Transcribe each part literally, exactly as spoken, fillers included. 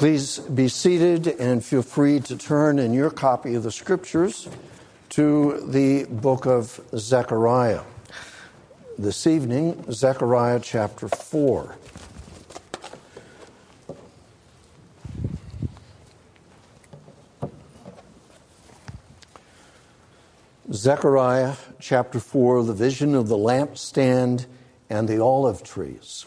Please be seated and feel free to turn in your copy of the Scriptures to the book of Zechariah. This evening, Zechariah chapter four. Zechariah chapter four, the vision of the lampstand and the olive trees.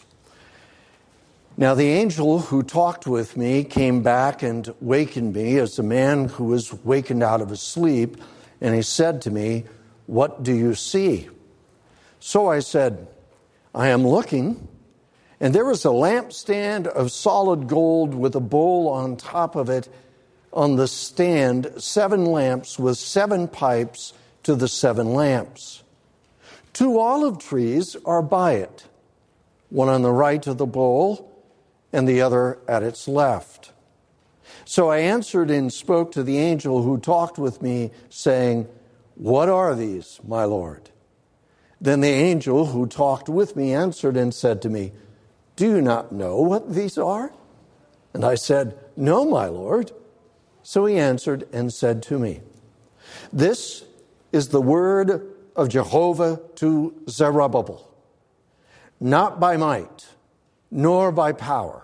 Now the angel who talked with me came back and wakened me as a man who was wakened out of his sleep, and he said to me, "What do you see?" So I said, "I am looking, and there is a lampstand of solid gold with a bowl on top of it. On the stand, seven lamps with seven pipes to the seven lamps. Two olive trees are by it, one on the right of the bowl and the other at its left." So I answered and spoke to the angel who talked with me, saying, "What are these, my Lord?" Then the angel who talked with me answered and said to me, "Do you not know what these are?" And I said, "No, my Lord." So he answered and said to me, "This is the word of Jehovah to Zerubbabel. Not by might, nor by power,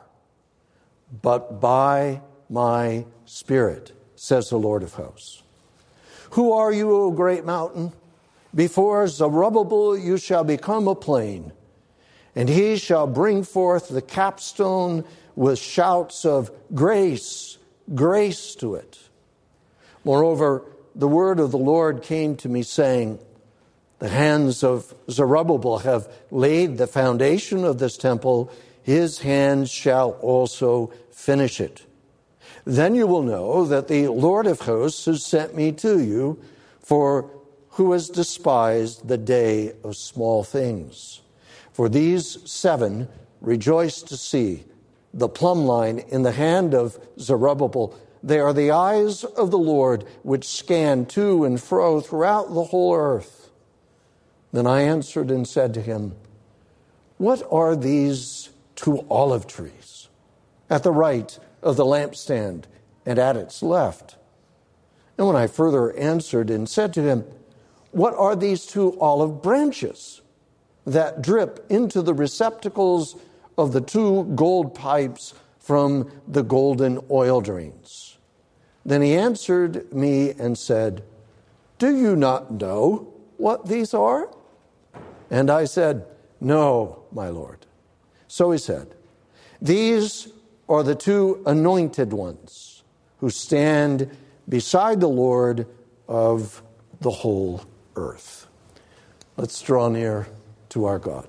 but by my Spirit, says the Lord of hosts. Who are you, O great mountain? Before Zerubbabel you shall become a plain, and he shall bring forth the capstone with shouts of grace, grace to it. Moreover, the word of the Lord came to me, saying, the hands of Zerubbabel have laid the foundation of this temple. His hands shall also finish it. Then you will know that the Lord of hosts has sent me to you, for who has despised the day of small things? For these seven rejoice to see the plumb line in the hand of Zerubbabel. They are the eyes of the Lord, which scan to and fro throughout the whole earth. Then I answered and said to him, what are these two olive trees at the right of the lampstand and at its left? And when I further answered and said to him, what are these two olive branches that drip into the receptacles of the two gold pipes from the golden oil drains? Then he answered me and said, do you not know what these are? And I said, no, my Lord. So he said, these are the two anointed ones who stand beside the Lord of the whole earth. Let's draw near to our God.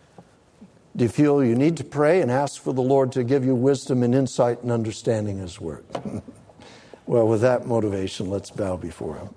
Do you feel you need to pray and ask for the Lord to give you wisdom and insight and understanding His word? Well, with that motivation, let's bow before Him.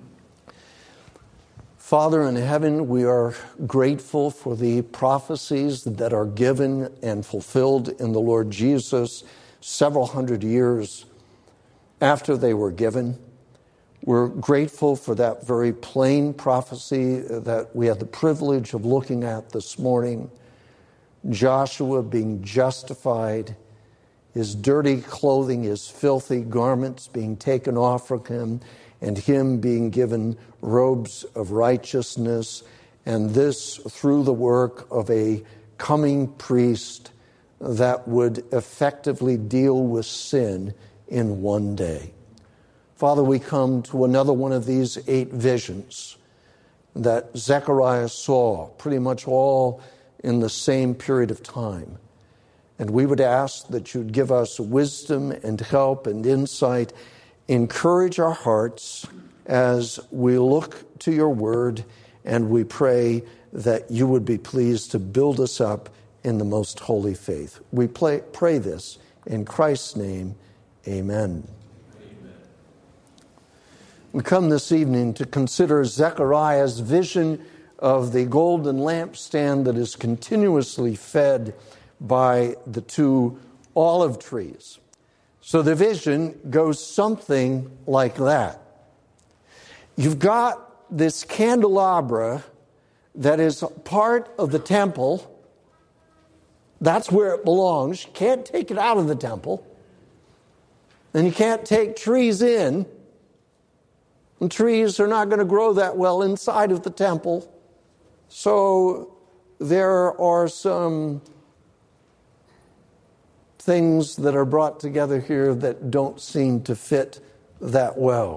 Father in heaven, we are grateful for the prophecies that are given and fulfilled in the Lord Jesus several hundred years after they were given. We're grateful for that very plain prophecy that we had the privilege of looking at this morning. Joshua being justified, his dirty clothing, his filthy garments being taken off from him, and him being given robes of righteousness, and this through the work of a coming priest that would effectively deal with sin in one day. Father, we come to another one of these eight visions that Zechariah saw, pretty much all in the same period of time. And we would ask that you'd give us wisdom and help and insight. Encourage our hearts as we look to your word, and we pray that you would be pleased to build us up in the most holy faith. We pray, pray this in Christ's name, amen. Amen. We come this evening to consider Zechariah's vision of the golden lampstand that is continuously fed by the two olive trees. So the vision goes something like that. You've got this candelabra that is part of the temple. That's where it belongs. You can't take it out of the temple. And you can't take trees in. And trees are not going to grow that well inside of the temple. So there are some things that are brought together here that don't seem to fit that well.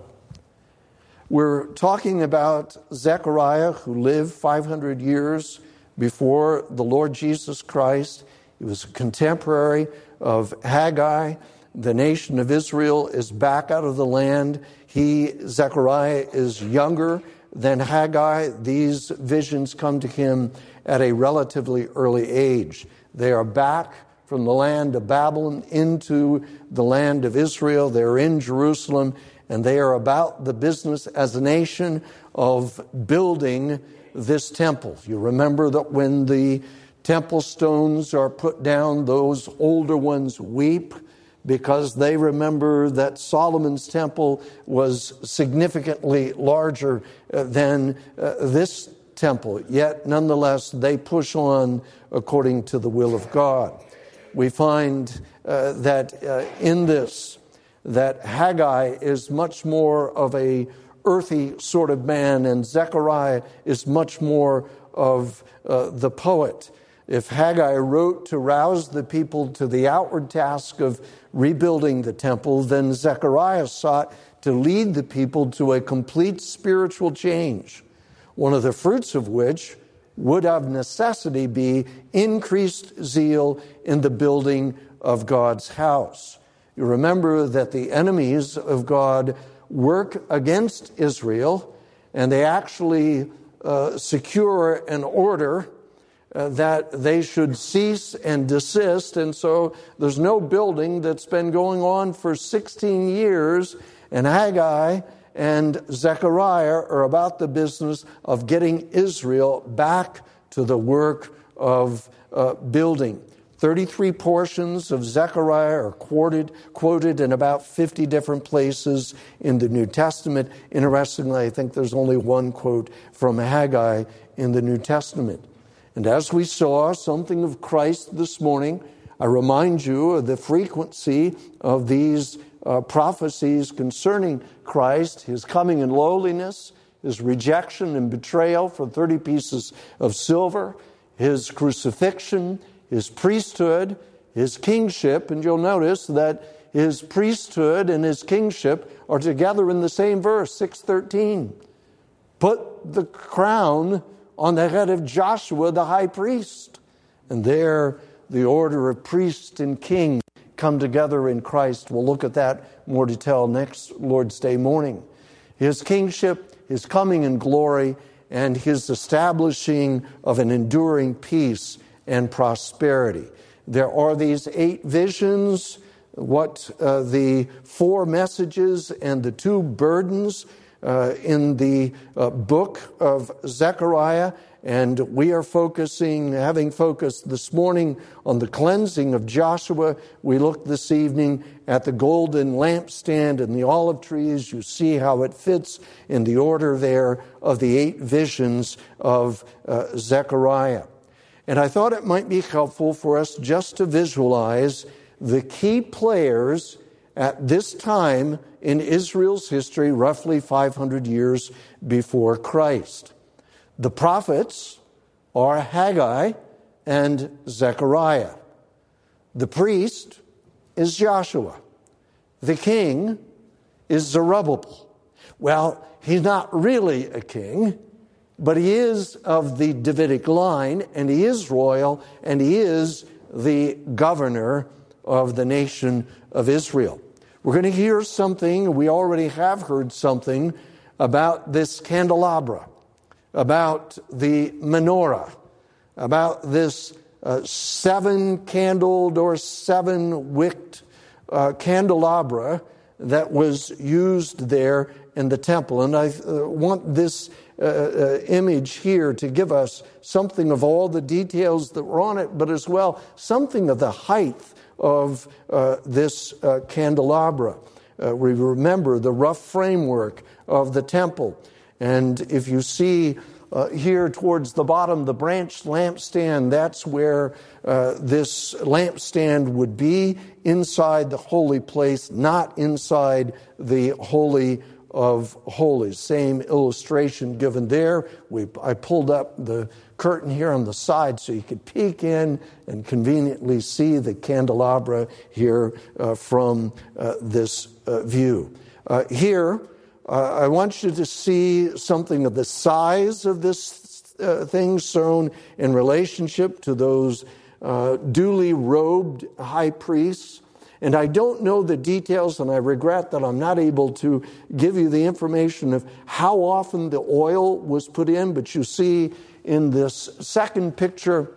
We're talking about Zechariah, who lived five hundred years before the Lord Jesus Christ. He was a contemporary of Haggai. The nation of Israel is back out of the land. He, Zechariah, is younger than Haggai. These visions come to him at a relatively early age. They are back from the land of Babylon into the land of Israel. They're in Jerusalem, and they are about the business as a nation of building this temple. You remember that when the temple stones are put down, those older ones weep because they remember that Solomon's temple was significantly larger than uh, this temple. Yet, nonetheless, they push on according to the will of God. We find uh, that uh, in this, that Haggai is much more of a earthy sort of man, and Zechariah is much more of uh, the poet. If Haggai wrote to rouse the people to the outward task of rebuilding the temple, then Zechariah sought to lead the people to a complete spiritual change, one of the fruits of which would of necessity be increased zeal in the building of God's house. You remember that the enemies of God work against Israel, and they actually uh, secure an order uh, that they should cease and desist. And so there's no building that's been going on for sixteen years, and Haggai and Zechariah are about the business of getting Israel back to the work of uh, building. thirty-three portions of Zechariah are quoted, quoted in about fifty different places in the New Testament. Interestingly, I think there's only one quote from Haggai in the New Testament. And as we saw something of Christ this morning, I remind you of the frequency of these uh, prophecies concerning Christ, his coming in lowliness, his rejection and betrayal for thirty pieces of silver, his crucifixion, his priesthood, his kingship. And you'll notice that his priesthood and his kingship are together in the same verse, six thirteen. Put the crown on the head of Joshua, the high priest. And there the order of priest and king come together in Christ. We'll look at that more detail next Lord's Day morning. His kingship, his coming in glory, and his establishing of an enduring peace and prosperity. There are these eight visions, what uh, the four messages and the two burdens uh, in the uh, book of Zechariah. And we are focusing, having focused this morning on the cleansing of Joshua. We looked this evening at the golden lampstand and the olive trees. You see how it fits in the order there of the eight visions of uh, Zechariah. And I thought it might be helpful for us just to visualize the key players at this time in Israel's history, roughly five hundred years before Christ. The prophets are Haggai and Zechariah. The priest is Joshua. The king is Zerubbabel. Well, he's not really a king, but he is of the Davidic line, and he is royal, and he is the governor of the nation of Israel. We're going to hear something, we already have heard something, about this candelabra, about the menorah, about this uh, seven-candled or seven-wicked uh, candelabra that was used there in the temple. And I uh, want this uh, uh, image here to give us something of all the details that were on it, but as well something of the height of uh, this uh, candelabra. Uh, we remember the rough framework of the temple. And if you see uh, here towards the bottom, the branched lampstand, that's where uh, this lampstand would be, inside the holy place, not inside the Holy of Holies. Same illustration given there. We, I pulled up the curtain here on the side so you could peek in and conveniently see the candelabra here uh, from uh, this uh, view. Uh, here, uh, I want you to see something of the size of this uh, thing shown in relationship to those uh, duly robed high priests. And I don't know the details, and I regret that I'm not able to give you the information of how often the oil was put in, but you see in this second picture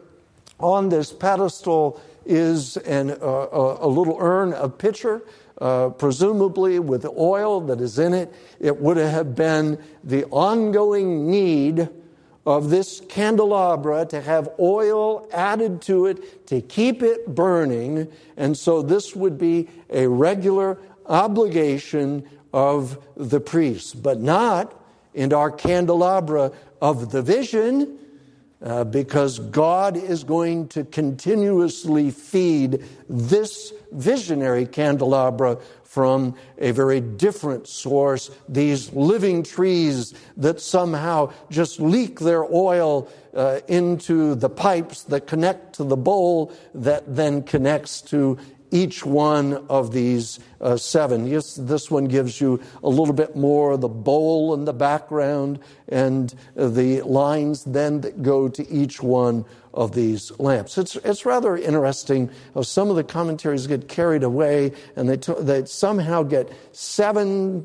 on this pedestal is an, uh, a, a little urn, a pitcher, uh, presumably with oil that is in it. It would have been the ongoing need of this candelabra to have oil added to it to keep it burning. And so this would be a regular obligation of the priest, but not in our candelabra of the vision, uh, because God is going to continuously feed this visionary candelabra from a very different source, these living trees that somehow just leak their oil uh, into the pipes that connect to the bowl that then connects to each one of these uh, seven. Yes, this one gives you a little bit more of the bowl in the background and uh, the lines then that go to each one of these lamps. It's it's rather interesting how some of the commentaries get carried away and they t- they somehow get seven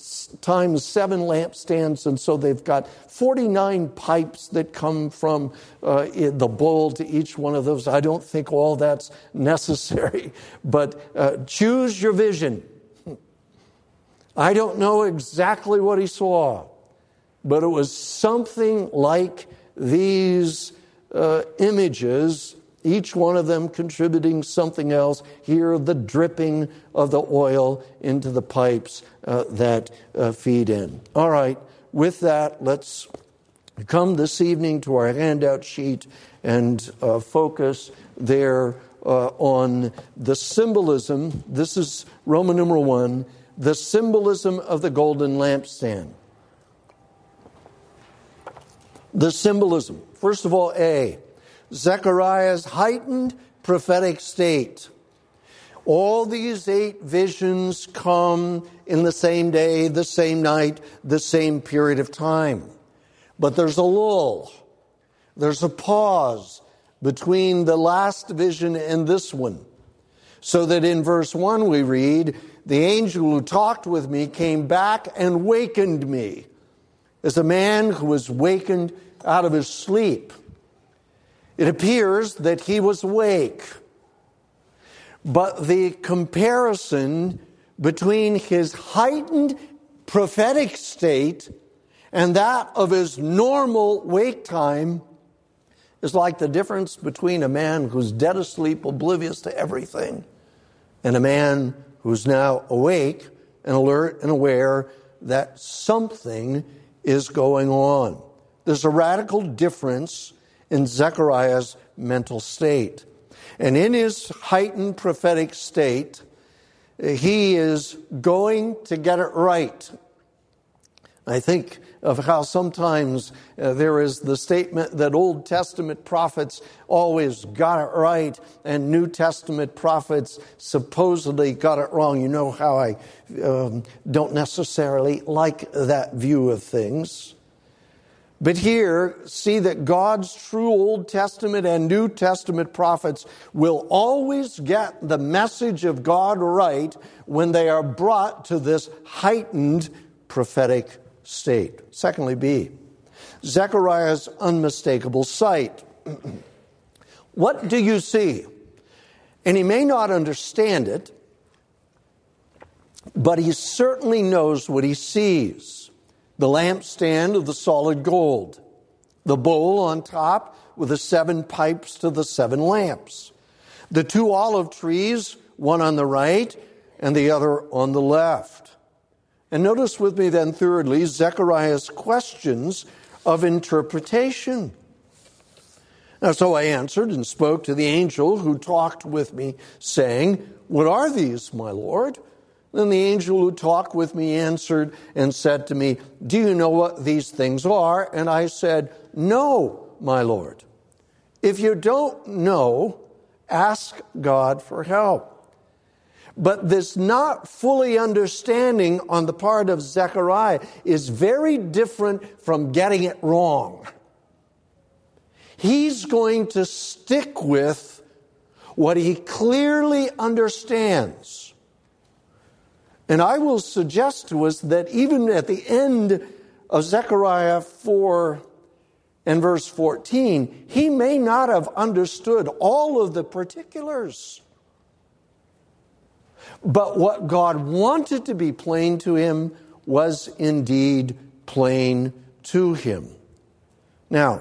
times seven lampstands, and so they've got forty-nine pipes that come from uh, the bowl to each one of those. I don't think all that's necessary, but uh, choose your vision. I don't know exactly what he saw, but it was something like these Uh, images, each one of them contributing something else. Here, the dripping of the oil into the pipes uh, that uh, feed in. All right, with that, let's come this evening to our handout sheet and uh, focus there uh, on the symbolism. This is Roman numeral one, the symbolism of the golden lampstand. The symbolism. First of all, A, Zechariah's heightened prophetic state. All these eight visions come in the same day, the same night, the same period of time. But there's a lull. There's a pause between the last vision and this one. So that in verse one we read, the angel who talked with me came back and wakened me, as a man who was wakened out of his sleep. It appears that he was awake. But the comparison between his heightened prophetic state and that of his normal wake time is like the difference between a man who's dead asleep, oblivious to everything, and a man who's now awake and alert and aware that something is going on. There's a radical difference in Zechariah's mental state. And in his heightened prophetic state, he is going to get it right. I think of how sometimes uh, there is the statement that Old Testament prophets always got it right and New Testament prophets supposedly got it wrong. You know how I um, don't necessarily like that view of things. But here, see that God's true Old Testament and New Testament prophets will always get the message of God right when they are brought to this heightened prophetic state. Secondly, B, Zechariah's unmistakable sight. What do you see? And he may not understand it, but he certainly knows what he sees. The lampstand of the solid gold, the bowl on top with the seven pipes to the seven lamps, the two olive trees, one on the right and the other on the left. And notice with me then, thirdly, Zechariah's questions of interpretation. Now, so I answered and spoke to the angel who talked with me, saying, "What are these, my Lord?" Then the angel who talked with me answered and said to me, "Do you know what these things are?" And I said, "No, my Lord." If you don't know, ask God for help. But this not fully understanding on the part of Zechariah is very different from getting it wrong. He's going to stick with what he clearly understands. And I will suggest to us that even at the end of Zechariah four and verse fourteen, he may not have understood all of the particulars. But what God wanted to be plain to him was indeed plain to him. Now,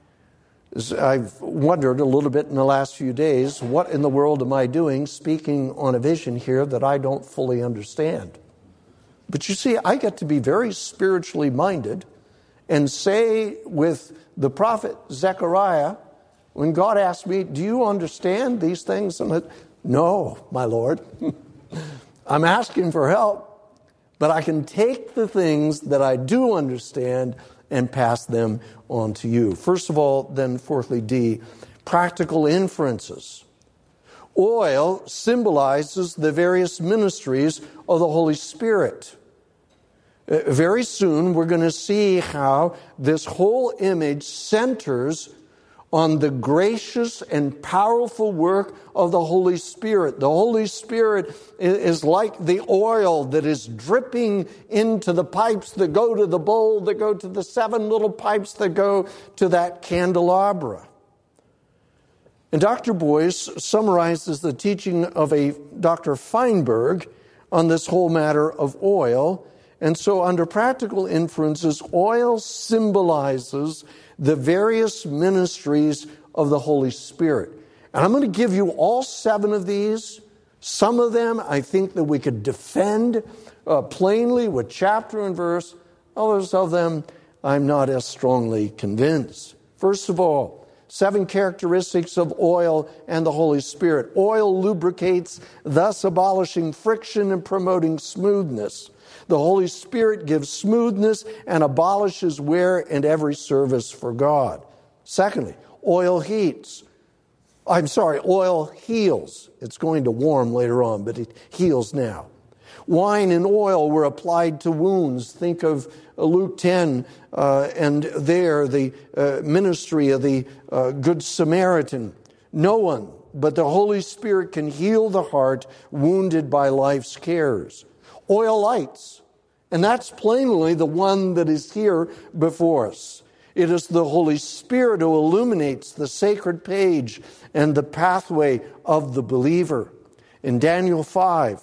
I've wondered a little bit in the last few days, what in the world am I doing speaking on a vision here that I don't fully understand? But you see, I get to be very spiritually minded and say with the prophet Zechariah, when God asked me, "Do you understand these things?" And I said, "No, my Lord." I'm asking for help, but I can take the things that I do understand and pass them on to you. First of all, then fourthly, D, practical inferences. Oil symbolizes the various ministries of the Holy Spirit. Very soon we're going to see how this whole image centers on the gracious and powerful work of the Holy Spirit. The Holy Spirit is like the oil that is dripping into the pipes that go to the bowl, that go to the seven little pipes that go to that candelabra. And Doctor Boyce summarizes the teaching of a Doctor Feinberg on this whole matter of oil. And so under practical inferences, oil symbolizes the various ministries of the Holy Spirit. And I'm going to give you all seven of these. Some of them I think that we could defend uh, plainly with chapter and verse. Others of them I'm not as strongly convinced. First of all, seven characteristics of oil and the Holy Spirit. Oil lubricates, thus abolishing friction and promoting smoothness. The Holy Spirit gives smoothness and abolishes wear and every service for God. Secondly, oil heats. I'm sorry, oil heals. It's going to warm later on, but it heals now. Wine and oil were applied to wounds. Think of Luke ten, uh, and there the uh, ministry of the uh, Good Samaritan. No one but the Holy Spirit can heal the heart wounded by life's cares. Oil lights, and that's plainly the one that is here before us. It is the Holy Spirit who illuminates the sacred page and the pathway of the believer. In Daniel five,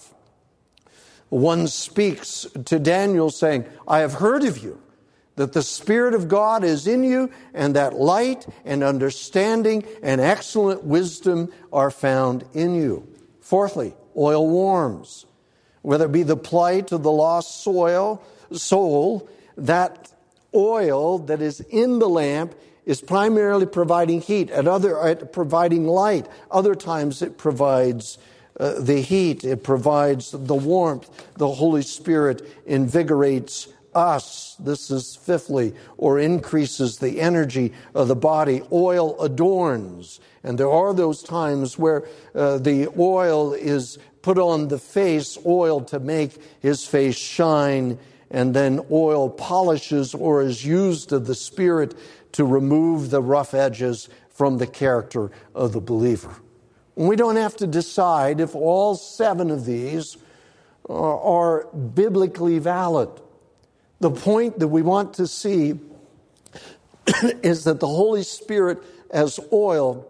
one speaks to Daniel saying, "I have heard of you, that the Spirit of God is in you, and that light and understanding and excellent wisdom are found in you." Fourthly, oil warms. Whether it be the plight of the lost soil, soul, that oil that is in the lamp is primarily providing heat, at other uh, providing light. Other times it provides uh, the heat, it provides the warmth. The Holy Spirit invigorates us. This is fifthly, or increases the energy of the body. Oil adorns. And there are those times where uh, the oil is put on the face, oil to make his face shine, and then oil polishes or is used of the Spirit to remove the rough edges from the character of the believer. And we don't have to decide if all seven of these are, are biblically valid. The point that we want to see is that the Holy Spirit as oil.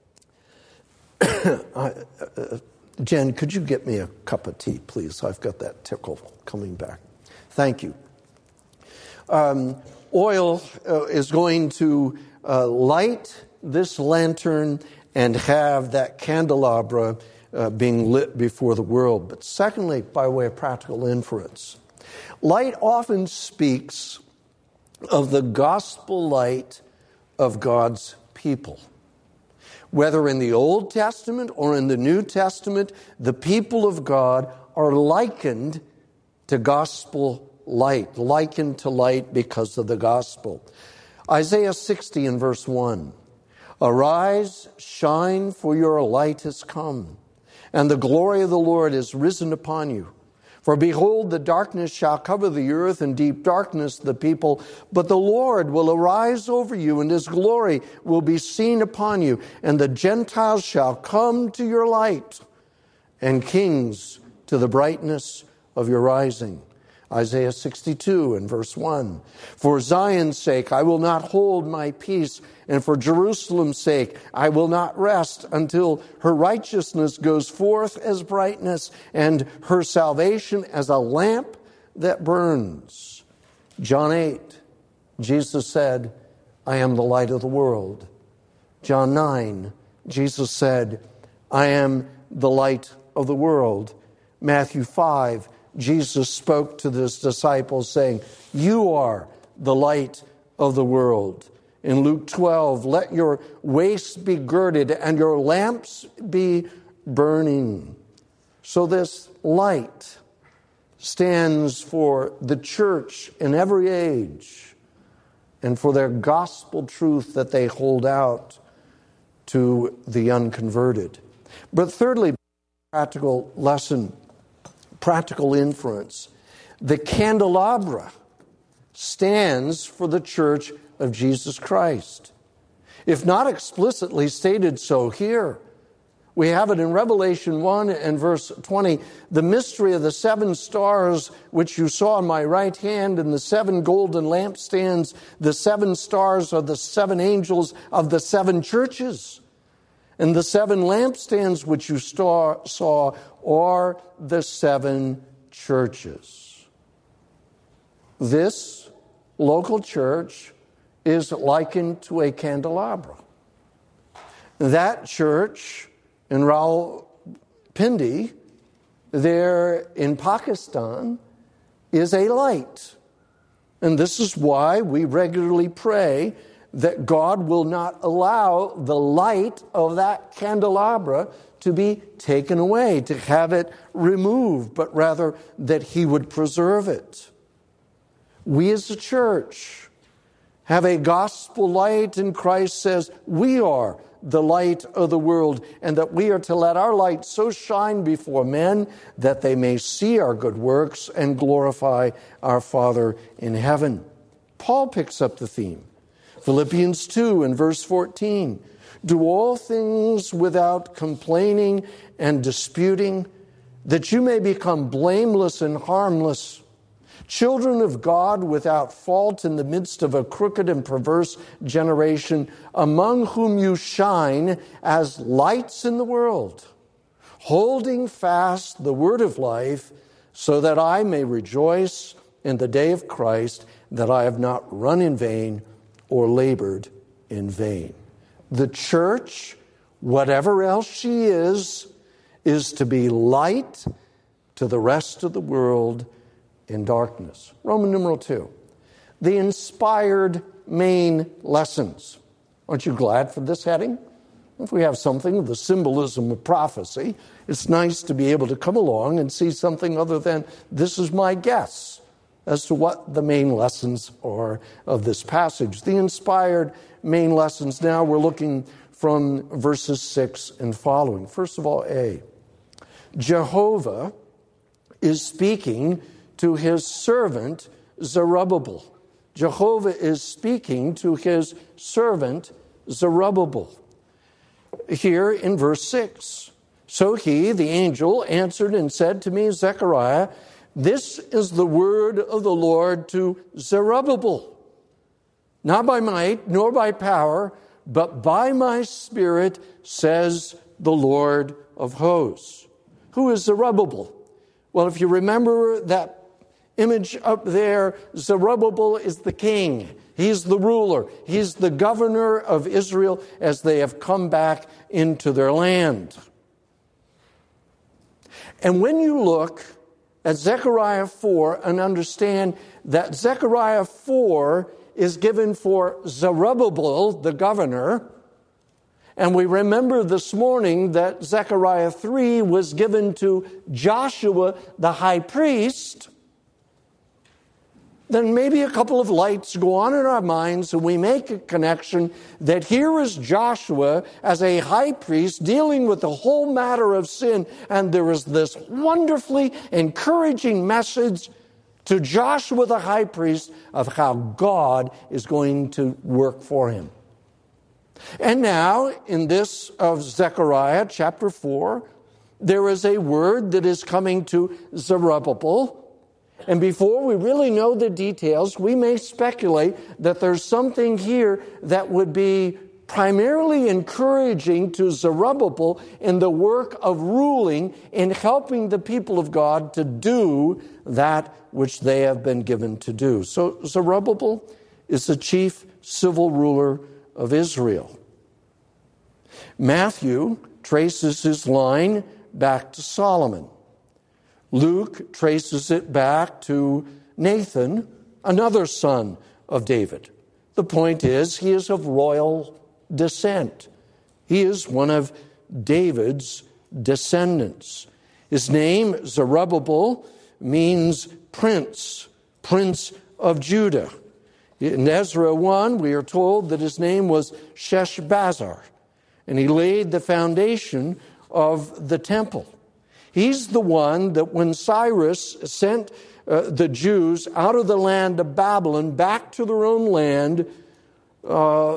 uh, Jen, could you get me a cup of tea, please? I've got that tickle coming back. Thank you. Um, oil uh, is going to uh, light this lantern and have that candelabra uh, being lit before the world. But secondly, by way of practical inference, light often speaks of the gospel light of God's people. Whether in the Old Testament or in the New Testament, the people of God are likened to gospel light, likened to light because of the gospel. Isaiah sixty and verse one, "Arise, shine, for your light has come, and the glory of the Lord is risen upon you. For behold, the darkness shall cover the earth, and deep darkness the people. But the Lord will arise over you, and his glory will be seen upon you. And the Gentiles shall come to your light, and kings to the brightness of your rising." Isaiah sixty-two and verse one, "For Zion's sake I will not hold my peace, and for Jerusalem's sake I will not rest until her righteousness goes forth as brightness, and her salvation as a lamp that burns." John eight, Jesus said, "I am the light of the world." John nine, Jesus said, "I am the light of the world." Matthew five, Jesus spoke to his disciples saying, "You are the light of the world." In Luke twelve, "Let your waists be girded and your lamps be burning." So this light stands for the church in every age and for their gospel truth that they hold out to the unconverted. But thirdly, practical lesson, practical inference. The candelabra stands for the church of Jesus Christ. If not explicitly stated so here, we have it in Revelation one and verse twenty. "The mystery of the seven stars which you saw in my right hand and the seven golden lampstands. The seven stars are the seven angels of the seven churches. And the seven lampstands which you saw are the seven churches." This local church is likened to a candelabra. That church in Rawalpindi, there in Pakistan, is a light. And this is why we regularly pray that God will not allow the light of that candelabra to be taken away, to have it removed, but rather that he would preserve it. We as a church have a gospel light, and Christ says we are the light of the world, and that we are to let our light so shine before men that they may see our good works and glorify our Father in heaven. Paul picks up the theme. Philippians two and verse fourteen, "Do all things without complaining and disputing, that you may become blameless and harmless, children of God without fault in the midst of a crooked and perverse generation, among whom you shine as lights in the world, holding fast the word of life, so that I may rejoice in the day of Christ, that I have not run in vain or labored in vain." The church, whatever else she is, is to be light to the rest of the world in darkness. Roman numeral two, the inspired main lessons. Aren't you glad for this heading? If we have something of the symbolism of prophecy, it's nice to be able to come along and see something other than this is my guess as to what the main lessons are of this passage. The inspired main lessons. Now we're looking from verses six and following. First of all, A, Jehovah is speaking to his servant Zerubbabel. Jehovah is speaking to his servant Zerubbabel. Here in verse six, "So he, the angel, answered and said to me, Zechariah, this is the word of the Lord to Zerubbabel. Not by might, nor by power, but by my Spirit, says the Lord of hosts." Who is Zerubbabel? Well, if you remember that image up there, Zerubbabel is the king. He's the ruler. He's the governor of Israel as they have come back into their land. And when you look at Zechariah four and understand that Zechariah four is given for Zerubbabel, the governor. And we remember this morning that Zechariah three was given to Joshua, the high priest. Then maybe a couple of lights go on in our minds and we make a connection that here is Joshua as a high priest dealing with the whole matter of sin. And there is this wonderfully encouraging message to Joshua, the high priest, of how God is going to work for him. And now, in this of Zechariah chapter four, there is a word that is coming to Zerubbabel. And before we really know the details, we may speculate that there's something here that would be primarily encouraging to Zerubbabel in the work of ruling, in helping the people of God to do that which they have been given to do. So Zerubbabel is the chief civil ruler of Israel. Matthew traces his line back to Solomon. Luke traces it back to Nathan, another son of David. The point is, he is of royal descent. He is one of David's descendants. His name, Zerubbabel, means prince, prince of Judah. In Ezra one, we are told that his name was Sheshbazzar, and he laid the foundation of the temple. He's the one that when Cyrus sent uh, the Jews out of the land of Babylon back to their own land, uh,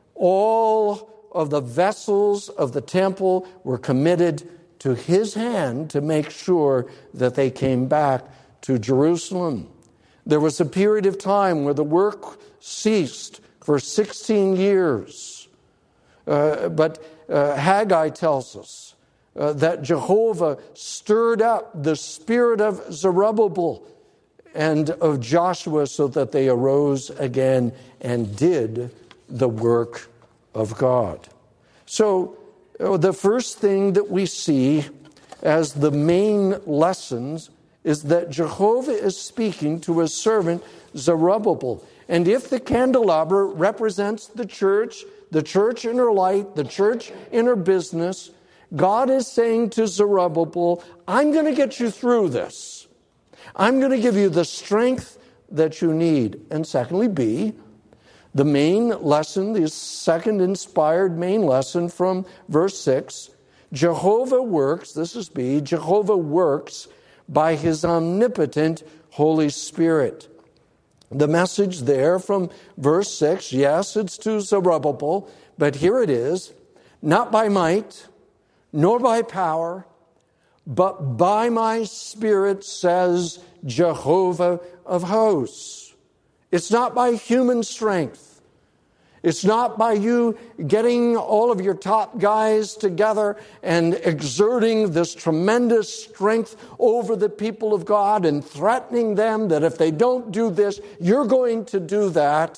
all of the vessels of the temple were committed to his hand to make sure that they came back to Jerusalem. There was a period of time where the work ceased for sixteen years. Uh, but uh, Haggai tells us uh, that Jehovah stirred up the spirit of Zerubbabel and of Joshua so that they arose again and did the work of God. So uh, the first thing that we see as the main lessons is that Jehovah is speaking to his servant Zerubbabel. And if the candelabra represents the church, the church in her light, the church in her business, God is saying to Zerubbabel, I'm going to get you through this. I'm going to give you the strength that you need. And secondly, B, the main lesson, the second inspired main lesson from verse six, Jehovah works, this is B, Jehovah works by his omnipotent Holy Spirit. The message there from verse six, yes, it's to Zerubbabel, but here it is, not by might, nor by power, but by my Spirit, says Jehovah of hosts. It's not by human strength. It's not by you getting all of your top guys together and exerting this tremendous strength over the people of God and threatening them that if they don't do this, you're going to do that.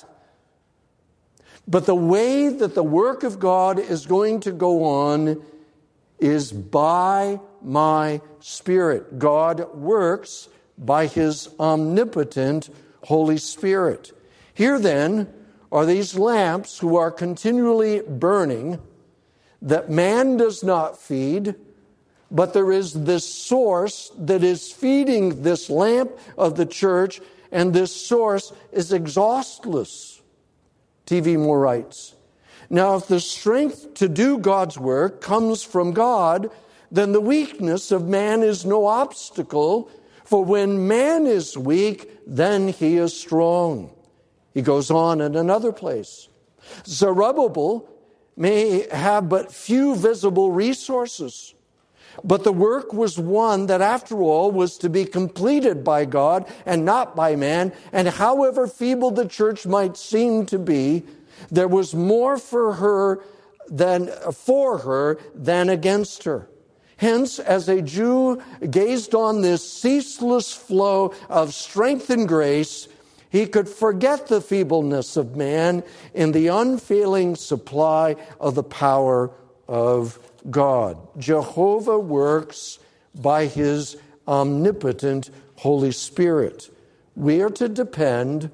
But the way that the work of God is going to go on is by my Spirit. God works by his omnipotent Holy Spirit. Here then are these lamps who are continually burning that man does not feed, but there is this source that is feeding this lamp of the church, and this source is exhaustless. T V Moore writes, now if the strength to do God's work comes from God, then the weakness of man is no obstacle, for when man is weak, then he is strong. He goes on in another place. Zerubbabel may have but few visible resources, but the work was one that, after all, was to be completed by God and not by man. And however feeble the church might seem to be, there was more for her than for her than against her. Hence, as a Jew gazed on this ceaseless flow of strength and grace, he could forget the feebleness of man in the unfailing supply of the power of God. Jehovah works by his omnipotent Holy Spirit. We are to depend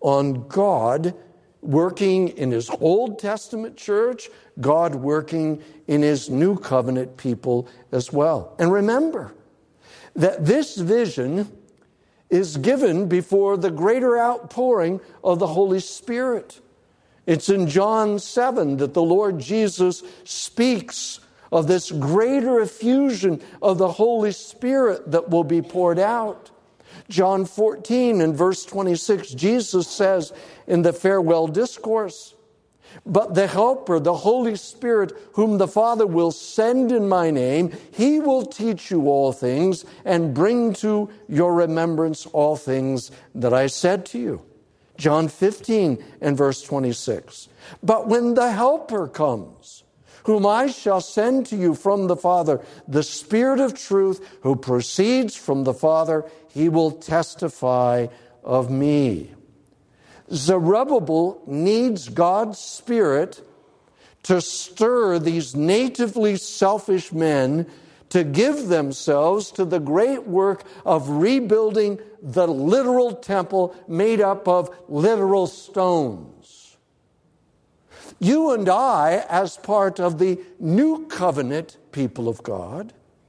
on God working in his Old Testament church, God working in his New Covenant people as well. And remember that this vision is given before the greater outpouring of the Holy Spirit. It's in John seven that the Lord Jesus speaks of this greater effusion of the Holy Spirit that will be poured out. John fourteen and verse twenty-six, Jesus says in the farewell discourse, "But the Helper, the Holy Spirit, whom the Father will send in my name, he will teach you all things and bring to your remembrance all things that I said to you." John fifteen and verse twenty-six, "But when the Helper comes, whom I shall send to you from the Father, the Spirit of truth who proceeds from the Father, he will testify of me." Zerubbabel needs God's Spirit to stir these natively selfish men to give themselves to the great work of rebuilding the literal temple made up of literal stones. You and I, as part of the New Covenant people of God,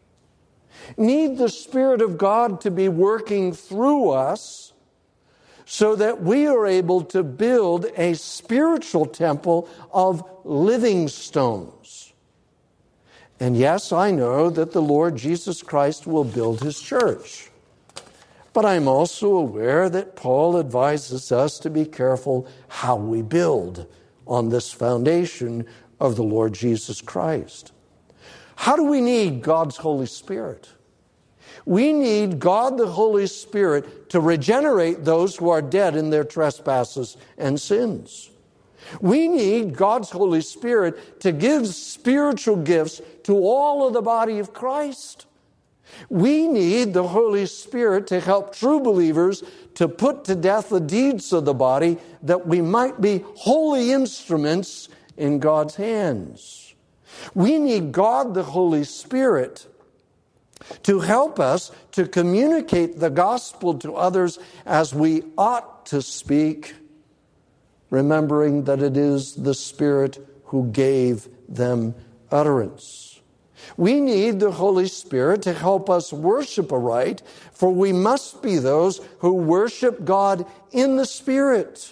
need the Spirit of God to be working through us so that we are able to build a spiritual temple of living stones. And yes, I know that the Lord Jesus Christ will build his church. But I'm also aware that Paul advises us to be careful how we build on this foundation of the Lord Jesus Christ. How do we need God's Holy Spirit? We need God the Holy Spirit to regenerate those who are dead in their trespasses and sins. We need God's Holy Spirit to give spiritual gifts to all of the body of Christ. We need the Holy Spirit to help true believers to put to death the deeds of the body, that we might be holy instruments in God's hands. We need God the Holy Spirit to help us to communicate the gospel to others as we ought to speak, remembering that it is the Spirit who gave them utterance. We need the Holy Spirit to help us worship aright, for we must be those who worship God in the Spirit.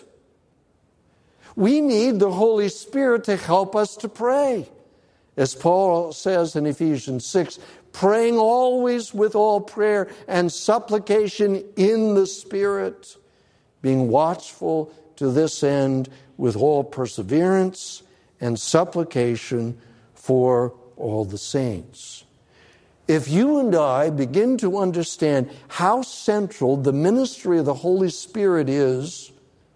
We need the Holy Spirit to help us to pray. As Paul says in Ephesians six, praying always with all prayer and supplication in the Spirit, being watchful to this end with all perseverance and supplication for all the saints. If you and I begin to understand how central the ministry of the Holy Spirit is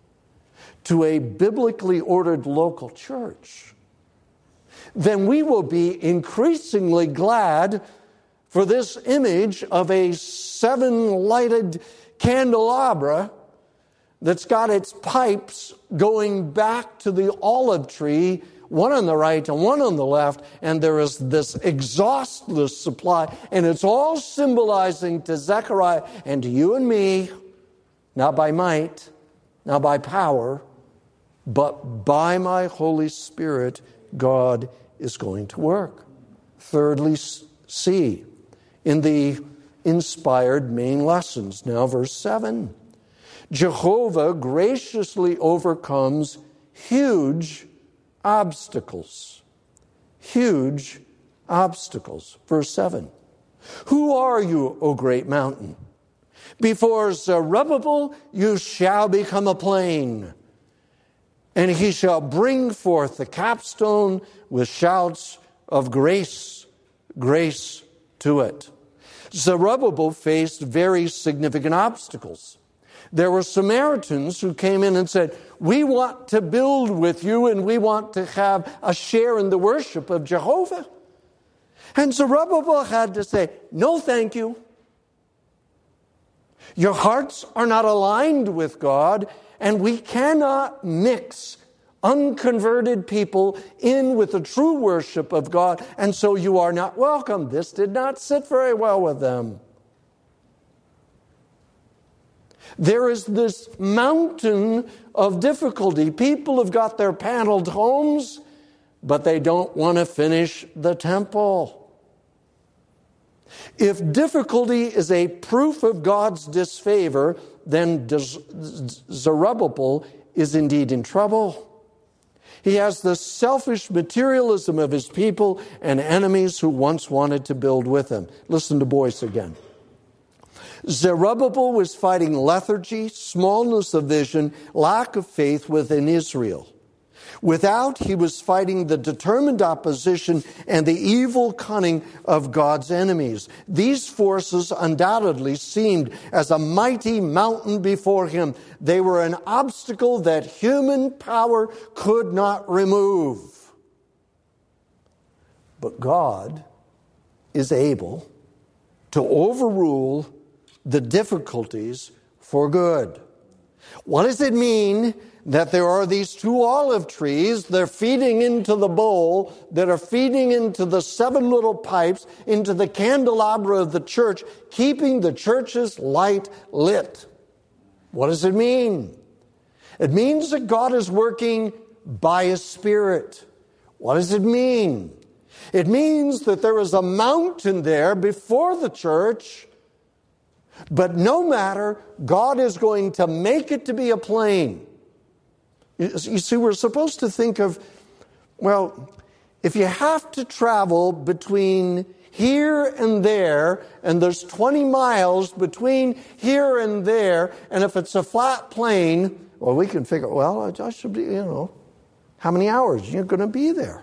to a biblically ordered local church, then we will be increasingly glad for this image of a seven-lighted candelabra that's got its pipes going back to the olive tree, one on the right and one on the left, and there is this exhaustless supply, and it's all symbolizing to Zechariah and to you and me, not by might, not by power, but by my Holy Spirit, God is going to work. Thirdly, C, in the inspired main lessons. Now, verse seven. Jehovah graciously overcomes huge obstacles. Huge obstacles. Verse seven. Who are you, O great mountain? Before Zerubbabel you shall become a plain, and he shall bring forth the capstone with shouts of grace, grace to it. Zerubbabel faced very significant obstacles. There were Samaritans who came in and said, we want to build with you and we want to have a share in the worship of Jehovah. And Zerubbabel had to say, no, thank you. Your hearts are not aligned with God, and we cannot mix unconverted people in with the true worship of God, and so you are not welcome. This did not sit very well with them. There is this mountain of difficulty. People have got their paneled homes, but they don't want to finish the temple. If difficulty is a proof of God's disfavor, then Zerubbabel is indeed in trouble. He has the selfish materialism of his people and enemies who once wanted to build with him. Listen to Boyce again. Zerubbabel was fighting lethargy, smallness of vision, lack of faith within Israel. Without, he was fighting the determined opposition and the evil cunning of God's enemies. These forces undoubtedly seemed as a mighty mountain before him. They were an obstacle that human power could not remove. But God is able to overrule the difficulties for good. What does it mean that there are these two olive trees? They're feeding into the bowl, that are feeding into the seven little pipes, into the candelabra of the church, keeping the church's light lit. What does it mean? It means that God is working by His Spirit. What does it mean? It means that there is a mountain there before the church, but no matter, God is going to make it to be a plain. You see, we're supposed to think of, well, if you have to travel between here and there, and there's twenty miles between here and there, and if it's a flat plain, well, we can figure, well, I should be, you know, how many hours you're going to be there.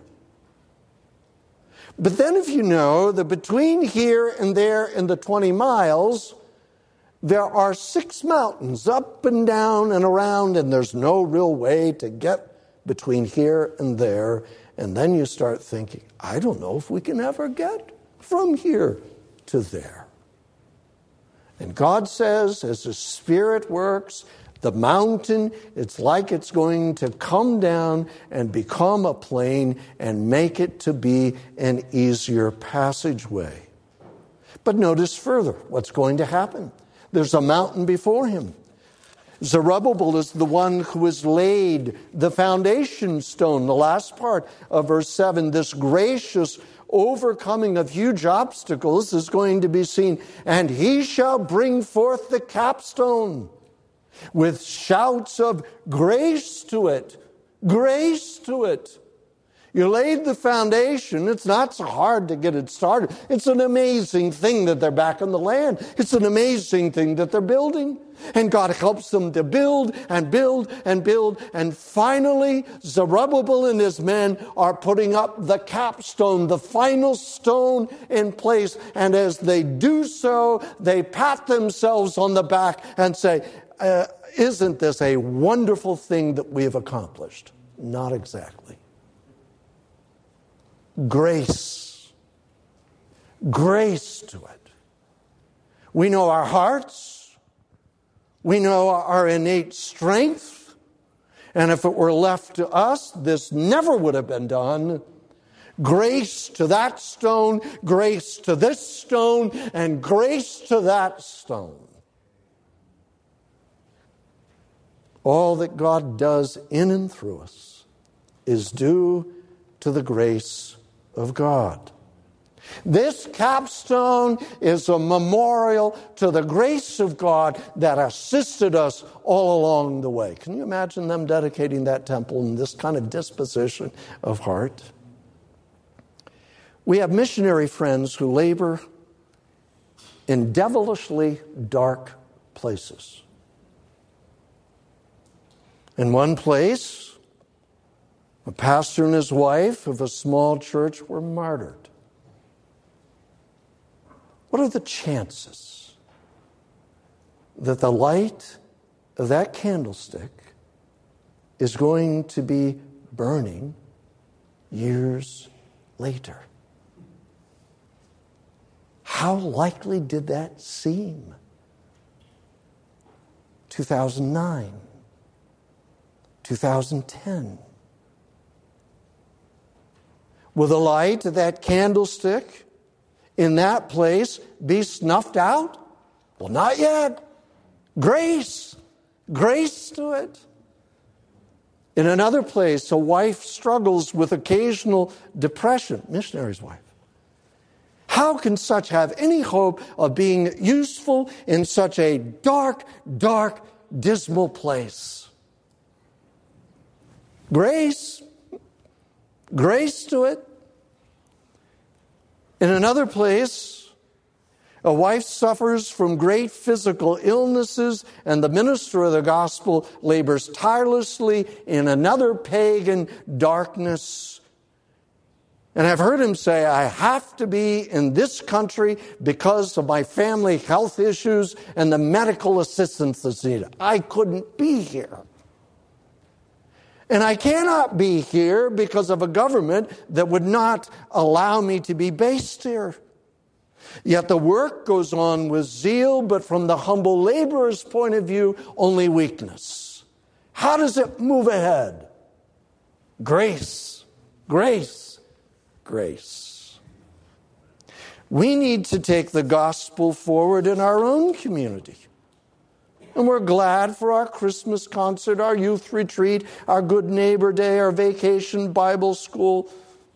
But then if you know that between here and there in the twenty miles, there are six mountains up and down and around, and there's no real way to get between here and there. And then you start thinking, I don't know if we can ever get from here to there. And God says, as the Spirit works, the mountain, it's like it's going to come down and become a plain and make it to be an easier passageway. But notice further what's going to happen. There's a mountain before him. Zerubbabel is the one who has laid the foundation stone, the last part of verse seven. This gracious overcoming of huge obstacles is going to be seen. And he shall bring forth the capstone with shouts of grace to it, grace to it. You laid the foundation. It's not so hard to get it started. It's an amazing thing that they're back in the land. It's an amazing thing that they're building. And God helps them to build and build and build. And finally, Zerubbabel and his men are putting up the capstone, the final stone in place. And as they do so, they pat themselves on the back and say, uh, isn't this a wonderful thing that we have accomplished? Not exactly. Grace. Grace to it. We know our hearts. We know our innate strength. And if it were left to us, this never would have been done. Grace to that stone, grace to this stone, and grace to that stone. All that God does in and through us is due to the grace of God. This capstone is a memorial to the grace of God that assisted us all along the way. Can you imagine them dedicating that temple in this kind of disposition of heart? We have missionary friends who labor in devilishly dark places. In one place, a pastor and his wife of a small church were martyred. What are the chances that the light of that candlestick is going to be burning years later? How likely did that seem? two thousand nine, two thousand ten. Will the light of that candlestick in that place be snuffed out? Well, not yet. Grace. Grace to it. In another place, a wife struggles with occasional depression. Missionary's wife. How can such have any hope of being useful in such a dark, dark, dismal place? Grace. Grace to it. In another place, a wife suffers from great physical illnesses, and the minister of the gospel labors tirelessly in another pagan darkness. And I've heard him say, I have to be in this country because of my family health issues and the medical assistance that's needed. I couldn't be here. And I cannot be here because of a government that would not allow me to be based here. Yet the work goes on with zeal, but from the humble laborer's point of view, only weakness. How does it move ahead? Grace, grace, grace. We need to take the gospel forward in our own community. And we're glad for our Christmas concert, our youth retreat, our Good Neighbor Day, our vacation Bible school.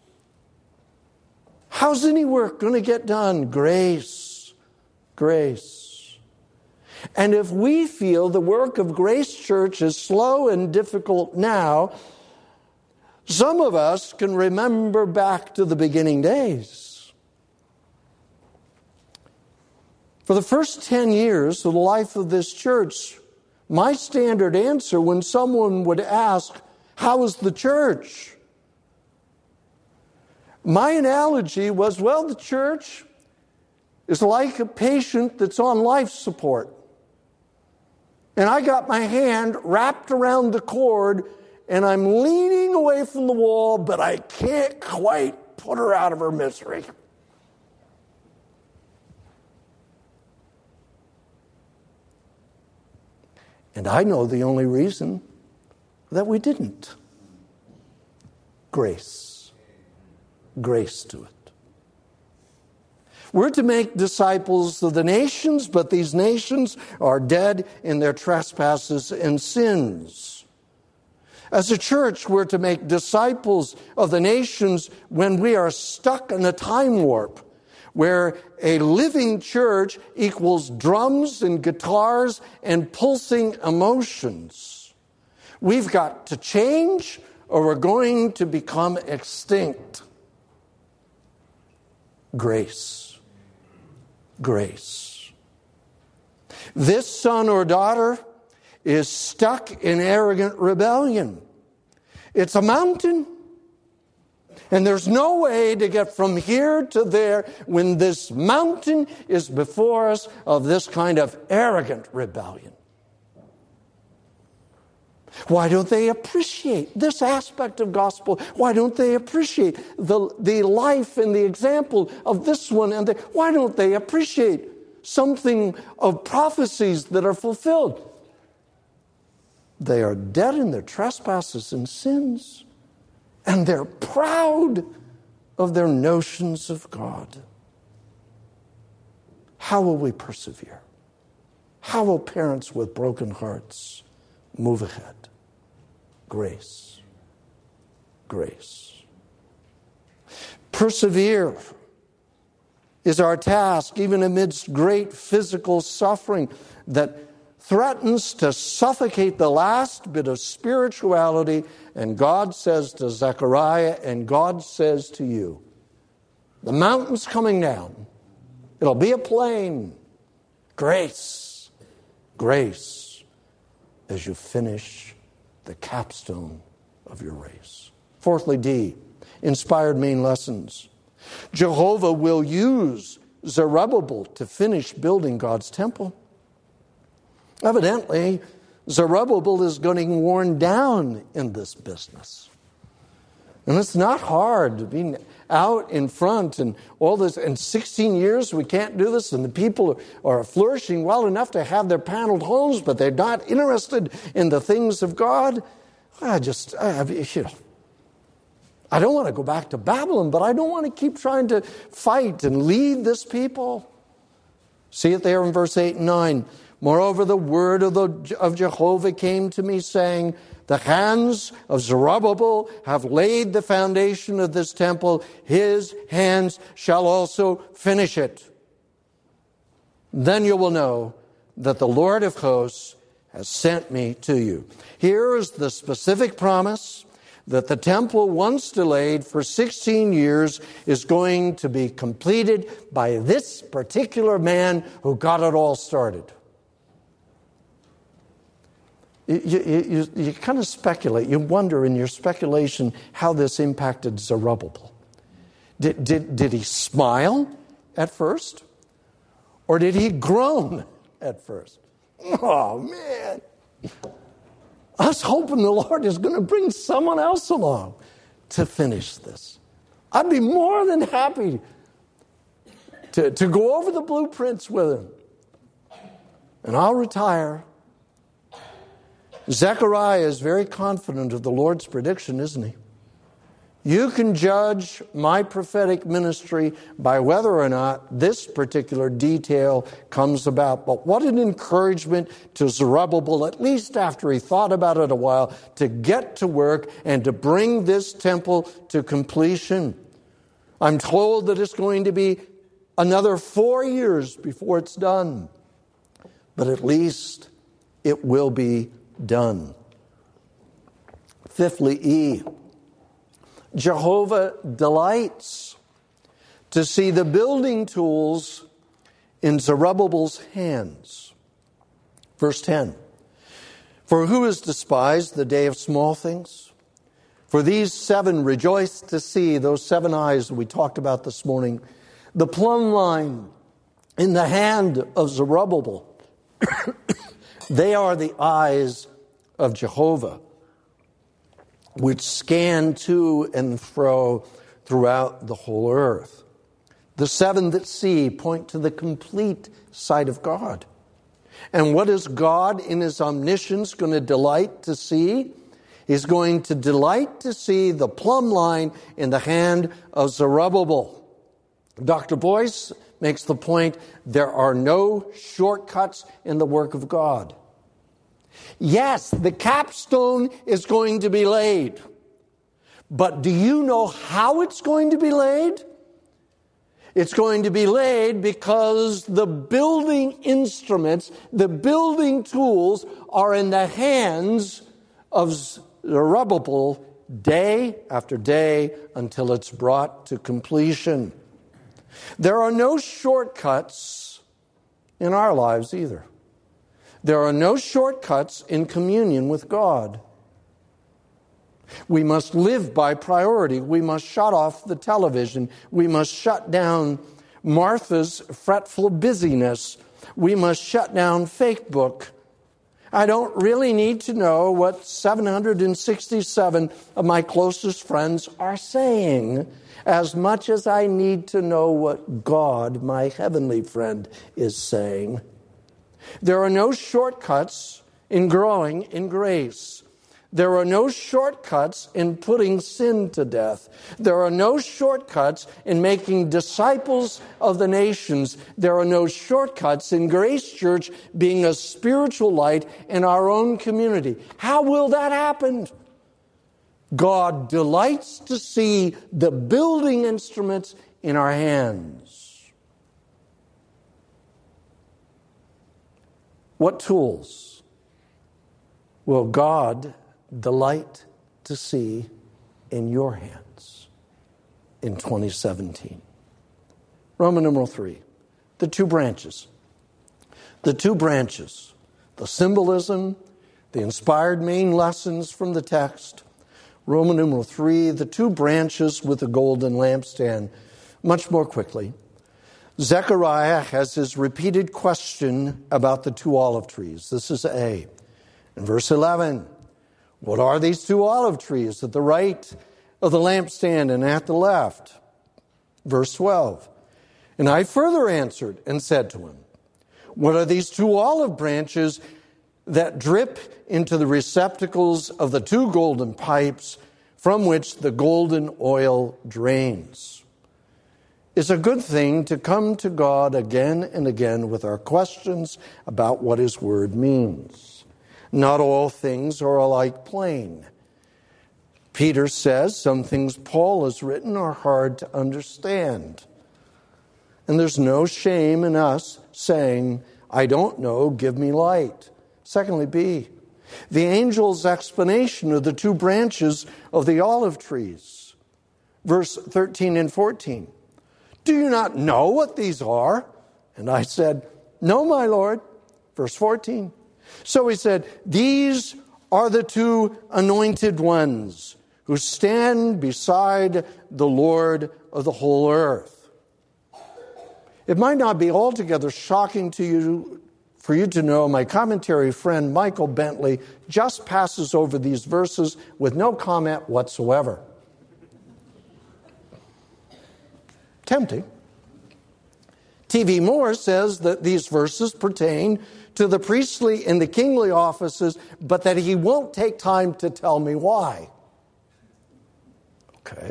How's any work going to get done? Grace. Grace. And if we feel the work of Grace Church is slow and difficult now, some of us can remember back to the beginning days. For the first ten years of the life of this church, my standard answer when someone would ask, how is the church? My analogy was, well, the church is like a patient that's on life support. And I got my hand wrapped around the cord, and I'm leaning away from the wall, but I can't quite put her out of her misery. And I know the only reason that we didn't. Grace. Grace to it. We're to make disciples of the nations, but these nations are dead in their trespasses and sins. As a church, we're to make disciples of the nations when we are stuck in a time warp, where a living church equals drums and guitars and pulsing emotions. We've got to change or we're going to become extinct. Grace. Grace. This son or daughter is stuck in arrogant rebellion. It's a mountain. And there's no way to get from here to there when this mountain is before us of this kind of arrogant rebellion. Why don't they appreciate this aspect of gospel? Why don't they appreciate the, the life and the example of this one? And the, why don't they appreciate something of prophecies that are fulfilled? They are dead in their trespasses and sins. And they're proud of their notions of God. How will we persevere? How will parents with broken hearts move ahead? Grace. Grace. Persevere is our task, even amidst great physical suffering that threatens to suffocate the last bit of spirituality. And God says to Zechariah, and God says to you, the mountain's coming down. It'll be a plain. Grace. Grace as you finish the capstone of your race. Fourthly, D, inspired main lessons. Jehovah will use Zerubbabel to finish building God's temple. Evidently, Zerubbabel is getting worn down in this business. And it's not hard to be out in front and all this. In sixteen years, we can't do this. And the people are flourishing well enough to have their paneled homes, but they're not interested in the things of God. I just, I, you know, I don't want to go back to Babylon, but I don't want to keep trying to fight and lead this people. See it there in verse eight and nine. Moreover, the word of, the, of Jehovah came to me, saying, the hands of Zerubbabel have laid the foundation of this temple. His hands shall also finish it. Then you will know that the Lord of hosts has sent me to you. Here is the specific promise that the temple, once delayed for sixteen years, is going to be completed by this particular man who got it all started. You, you, you, you kind of speculate. You wonder in your speculation how this impacted Zerubbabel. Did, did, did he smile at first? Or did he groan at first? Oh, man. I was hoping the Lord is going to bring someone else along to finish this. I'd be more than happy to, to go over the blueprints with him. And I'll retire. Zechariah is very confident of the Lord's prediction, isn't he? You can judge my prophetic ministry by whether or not this particular detail comes about. But what an encouragement to Zerubbabel, at least after he thought about it a while, to get to work and to bring this temple to completion. I'm told that it's going to be another four years before it's done. But at least it will be done. Fifthly, E. Jehovah delights to see the building tools in Zerubbabel's hands. Verse ten. For who has despised the day of small things? For these seven rejoice to see, those seven eyes we talked about this morning, the plumb line in the hand of Zerubbabel. They are the eyes of Jehovah, which scan to and fro throughout the whole earth. The seven that see point to the complete sight of God. And what is God in his omniscience going to delight to see? He's going to delight to see the plumb line in the hand of Zerubbabel. Doctor Boyce makes the point, there are no shortcuts in the work of God. Yes, the capstone is going to be laid. But do you know how it's going to be laid? It's going to be laid because the building instruments, the building tools are in the hands of Zerubbabel day after day until it's brought to completion. There are no shortcuts in our lives either. There are no shortcuts in communion with God. We must live by priority. We must shut off the television. We must shut down Martha's fretful busyness. We must shut down Facebook. I don't really need to know what seven hundred sixty-seven of my closest friends are saying as much as I need to know what God, my heavenly friend, is saying. There are no shortcuts in growing in grace. There are no shortcuts in putting sin to death. There are no shortcuts in making disciples of the nations. There are no shortcuts in Grace Church being a spiritual light in our own community. How will that happen? God delights to see the building instruments in our hands. What tools will God delight to see in your hands in twenty seventeen? Roman numeral three, the two branches. The two branches, the symbolism, the inspired main lessons from the text. Roman numeral three, the two branches with the golden lampstand. Much more quickly. Zechariah has his repeated question about the two olive trees. This is A. In verse eleven, what are these two olive trees at the right of the lampstand and at the left? Verse twelve, and I further answered and said to him, what are these two olive branches that drip into the receptacles of the two golden pipes from which the golden oil drains? It's a good thing to come to God again and again with our questions about what His Word means. Not all things are alike plain. Peter says some things Paul has written are hard to understand. And there's no shame in us saying, I don't know, give me light. Secondly, B, the angel's explanation of the two branches of the olive trees. Verse thirteen and fourteen. Do you not know what these are? And I said, no, my Lord. Verse fourteen. So he said, these are the two anointed ones who stand beside the Lord of the whole earth. It might not be altogether shocking to you for you to know my commentary friend Michael Bentley just passes over these verses with no comment whatsoever. Tempting. T V Moore says that these verses pertain to the priestly and the kingly offices, but that he won't take time to tell me why. Okay.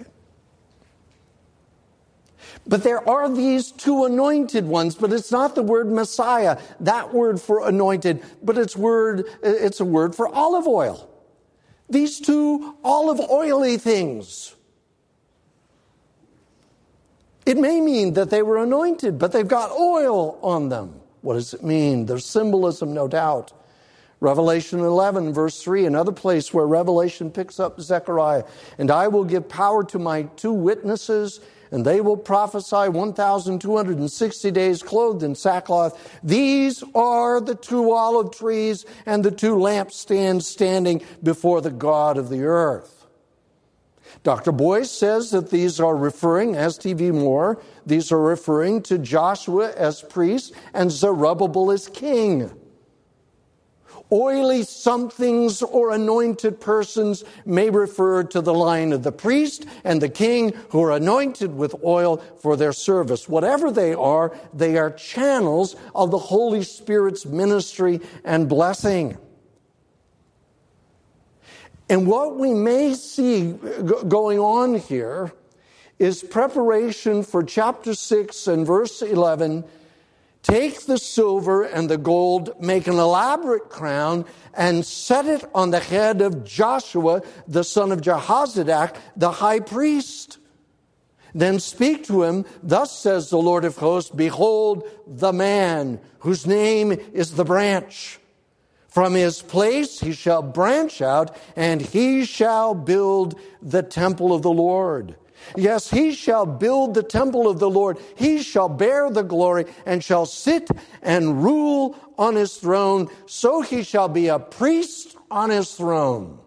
But there are these two anointed ones, but it's not the word Messiah, that word for anointed, but it's word it's a word for olive oil. These two olive oily things. It may mean that they were anointed, but they've got oil on them. What does it mean? There's symbolism, no doubt. Revelation eleven, verse three, another place where Revelation picks up Zechariah. And I will give power to my two witnesses, and they will prophesy one thousand two hundred sixty days clothed in sackcloth. These are the two olive trees and the two lampstands standing before the God of the earth. Doctor Boyce says that these are referring, as T V Moore, these are referring to Joshua as priest and Zerubbabel as king. Oily somethings or anointed persons may refer to the line of the priest and the king who are anointed with oil for their service. Whatever they are, they are channels of the Holy Spirit's ministry and blessing. And what we may see going on here is preparation for chapter six and verse eleven. Take the silver and the gold, make an elaborate crown, and set it on the head of Joshua, the son of Jehozadak, the high priest. Then speak to him, thus says the Lord of hosts, behold the man whose name is the branch. From his place he shall branch out, and he shall build the temple of the Lord. Yes, he shall build the temple of the Lord. He shall bear the glory and shall sit and rule on his throne. So he shall be a priest on his throne.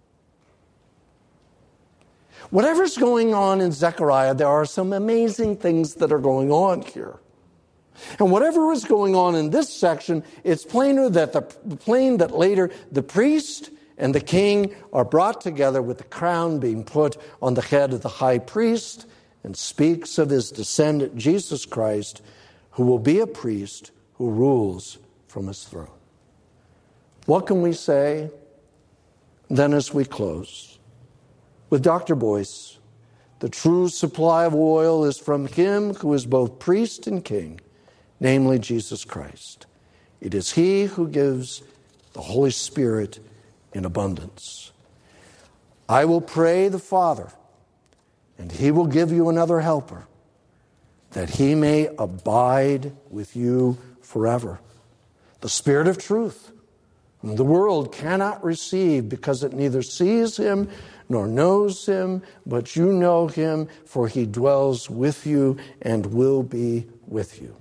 Whatever's going on in Zechariah, there are some amazing things that are going on here. And whatever is going on in this section, it's plainer that the plain that later the priest and the king are brought together with the crown being put on the head of the high priest, and speaks of his descendant Jesus Christ, who will be a priest who rules from his throne. What can we say then as we close? With Doctor Boyce, the true supply of oil is from him who is both priest and king, namely Jesus Christ. It is he who gives the Holy Spirit in abundance. I will pray the Father, and he will give you another helper, that he may abide with you forever. The Spirit of truth, whom the world cannot receive because it neither sees him nor knows him, but you know him, for he dwells with you and will be with you.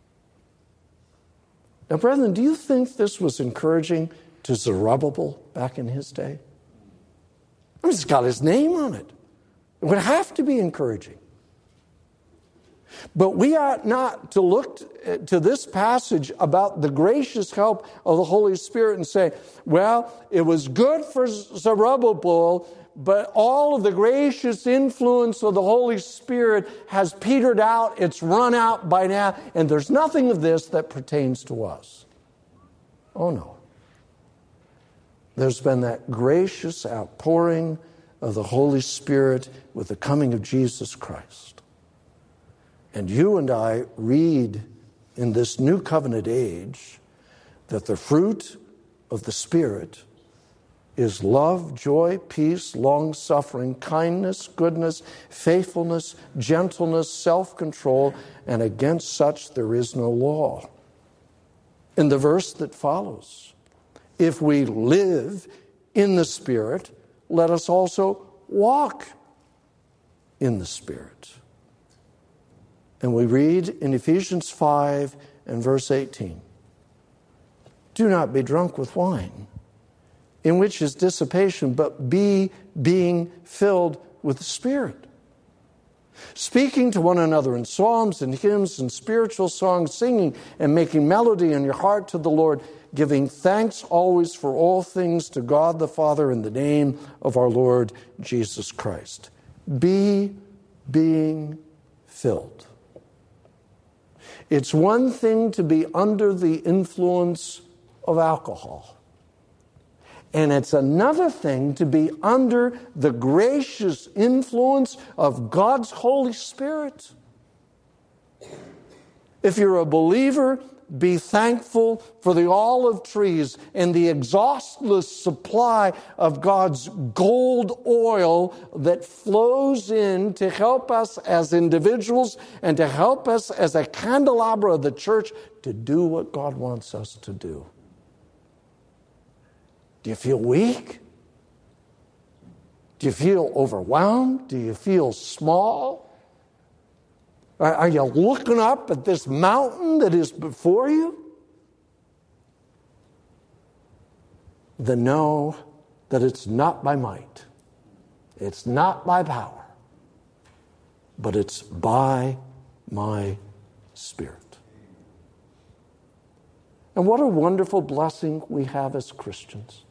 Now, brethren, do you think this was encouraging to Zerubbabel back in his day? I mean, it's got his name on it. It would have to be encouraging. But we ought not to look to this passage about the gracious help of the Holy Spirit and say, well, it was good for Zerubbabel, but all of the gracious influence of the Holy Spirit has petered out, it's run out by now, and there's nothing of this that pertains to us. Oh no. There's been that gracious outpouring of the Holy Spirit with the coming of Jesus Christ. And you and I read in this new covenant age that the fruit of the Spirit is love, joy, peace, long-suffering, kindness, goodness, faithfulness, gentleness, self-control, and against such there is no law. In the verse that follows, if we live in the Spirit, let us also walk in the Spirit. And we read in Ephesians five and verse eighteen, do not be drunk with wine, in which is dissipation, but be being filled with the Spirit, speaking to one another in psalms and hymns and spiritual songs, singing and making melody in your heart to the Lord, giving thanks always for all things to God the Father in the name of our Lord Jesus Christ. Be being filled. It's one thing to be under the influence of alcohol. And it's another thing to be under the gracious influence of God's Holy Spirit. If you're a believer, be thankful for the olive trees and the exhaustless supply of God's gold oil that flows in to help us as individuals and to help us as a candelabra of the church to do what God wants us to do. Do you feel weak? Do you feel overwhelmed? Do you feel small? Are you looking up at this mountain that is before you? Then know that it's not by might, it's not by power, but it's by my Spirit. And what a wonderful blessing we have as Christians.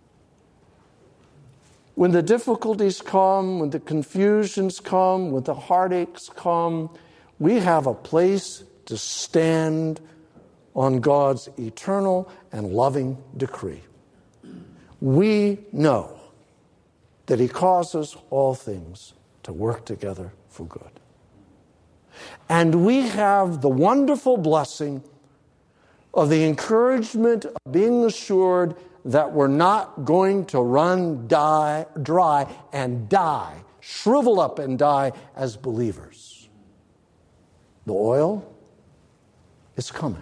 When the difficulties come, when the confusions come, when the heartaches come, we have a place to stand on God's eternal and loving decree. We know that He causes all things to work together for good. And we have the wonderful blessing of the encouragement of being assured that we're not going to run die, dry and die, shrivel up and die as believers. The oil is coming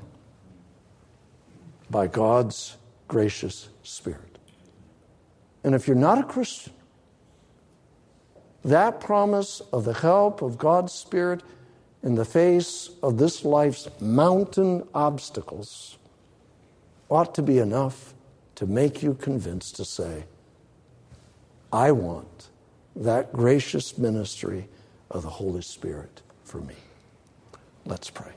by God's gracious Spirit. And if you're not a Christian, that promise of the help of God's Spirit in the face of this life's mountain obstacles ought to be enough to make you convinced to say, I want that gracious ministry of the Holy Spirit for me. Let's pray.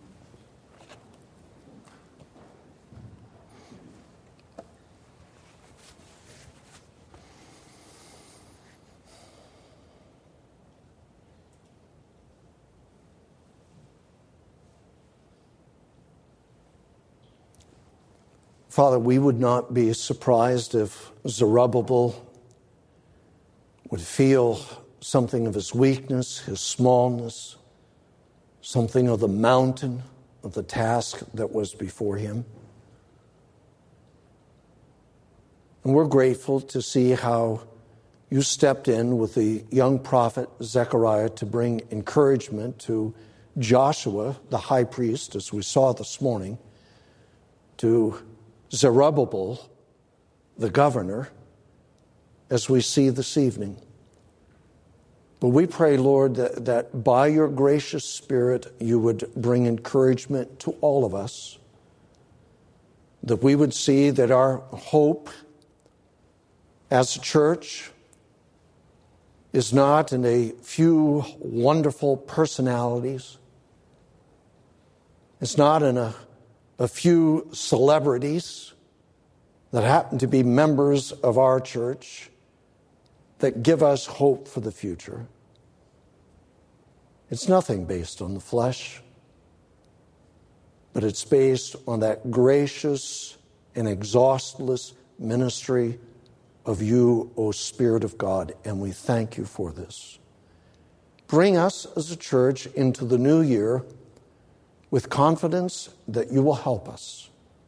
Father, we would not be surprised if Zerubbabel would feel something of his weakness, his smallness, something of the mountain of the task that was before him. And we're grateful to see how you stepped in with the young prophet Zechariah to bring encouragement to Joshua, the high priest, as we saw this morning, to Zerubbabel, the governor, as we see this evening. But we pray, Lord, that, that by your gracious Spirit you would bring encouragement to all of us, that we would see that our hope as a church is not in a few wonderful personalities. It's not in a a few celebrities that happen to be members of our church that give us hope for the future. It's nothing based on the flesh, but it's based on that gracious and exhaustless ministry of you, O Spirit of God, and we thank you for this. bring us as a church into the new year with confidence that you will help us.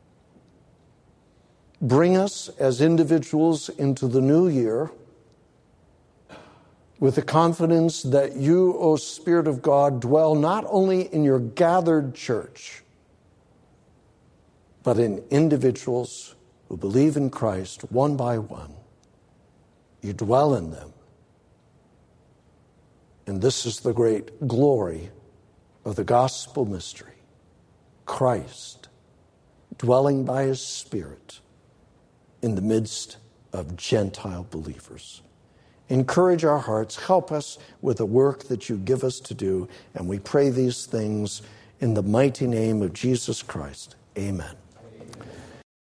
Bring us as individuals into the new year with the confidence that you, O Spirit of God, dwell not only in your gathered church, but in individuals who believe in Christ one by one. You dwell in them. And this is the great glory of the gospel mystery. Christ dwelling by his Spirit in the midst of Gentile believers. Encourage our hearts. Help us with the work that you give us to do. And we pray these things in the mighty name of Jesus Christ. Amen.